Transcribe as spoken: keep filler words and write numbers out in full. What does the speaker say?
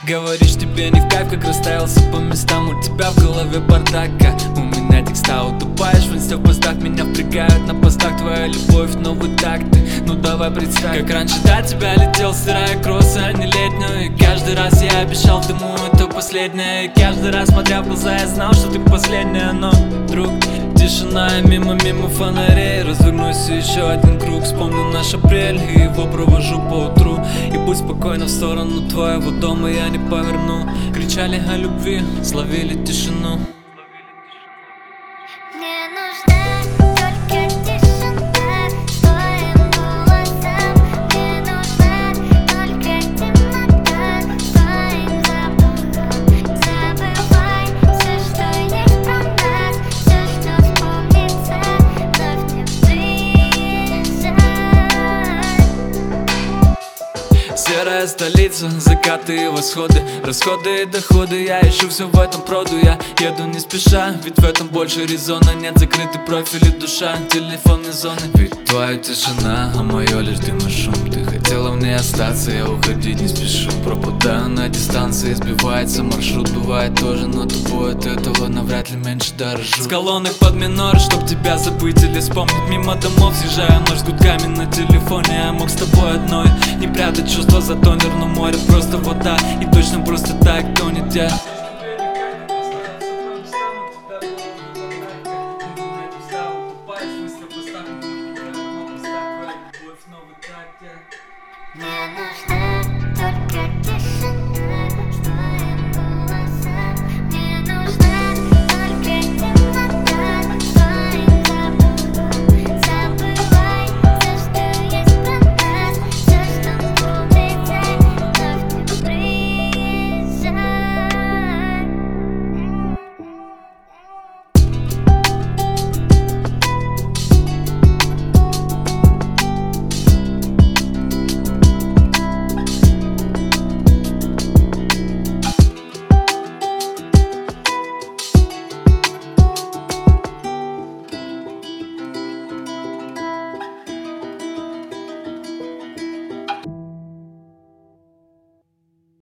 Говоришь, тебе не в кайф, как расставился по местам. У тебя в голове бардака, у меня текста утупаешь в инсте, в постах меня впрягают. На постах твоя любовь, новые такты. Ну давай представь, как раньше до тебя летел, стирая кроссы, а не летнюю. И каждый раз я обещал дыму, это последнее. И каждый раз, смотря в глаза, я знал, что ты последняя. Но, друг, тишина, мимо, мимо фонарей. Развернусь еще один круг, вспомню наш апрель и его провожу по утру. И будь спокойна, в сторону твоего дома я не поверну. Кричали о любви, словили тишину. Мне нужна только тишина с твоим голосом. Мне нужна только темнота с твоим запахом. Забывай все, что есть про нас, все, что вспомнится, вновь не приезжай. Серая столица, закаты и восходы, расходы и доходы. Я ищу все в этом проду, я еду не спеша, ведь в этом больше резона. Нет закрытый профиль и душа, телефонной зоны. Ведь твоя тишина, а мое лишь дым и шум. Ты хотела в ней остаться, я уходить не спешу. Пропадаю на дистанции, сбивается маршрут. Бывает тоже, но тобой от этого навряд ли меньше дорожу. С колонок под минор, чтоб тебя забыть или вспомнить. Мимо домов съезжаю ночь с гудками на телефоне. Я мог с тобой одной не прятать чувства за тонер, но море просто вода. И точно просто так тонет я.